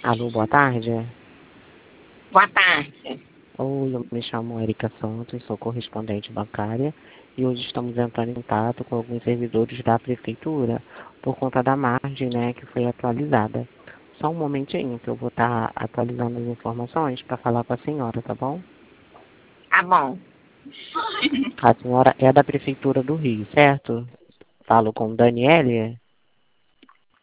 Alô, boa tarde. Boa tarde. Oi, eu me chamo Erika Santos, sou correspondente bancária e hoje estamos entrando em contato com alguns servidores da prefeitura por conta da margem, né, que foi atualizada. Só um momentinho que eu vou estar atualizando as informações para falar com a senhora, tá bom? Tá bom. A senhora é da prefeitura do Rio, certo? Falo com Daniele?